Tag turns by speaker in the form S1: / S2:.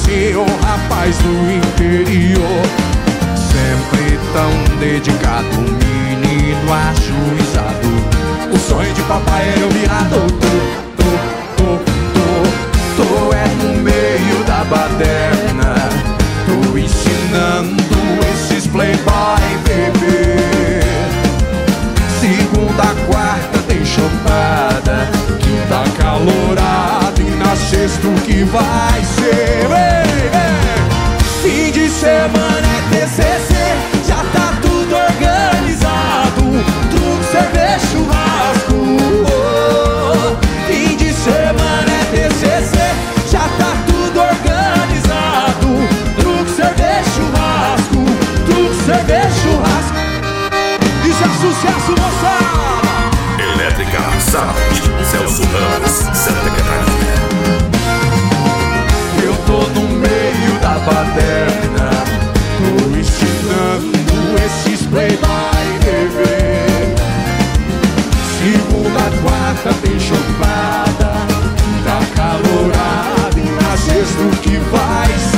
S1: Sim, um rapaz do interior, sempre tão dedicado, menino ajuizado. O sonho de papai é eu virar doutor. Tô é no meio da baderna, tô ensinando esses playboy beber. Segunda, quarta tem chopada, quinta calorada e na sexta o que vai ser? Fim de semana é TCC, já tá tudo organizado, truco, cerveja, churrasco. Fim de semana é TCC, já tá tudo organizado, truco, cerveja, churrasco, truco, cerveja, churrasco. Isso é sucesso, moçada!
S2: Elétrica Sound, Celso Ramos, Santa Catarina.
S1: Eu tô no meio da baderna, tô ensinando esses playboy beber. Segunda, quarta tem chopada, tá calorada e na sexta o que vai ser?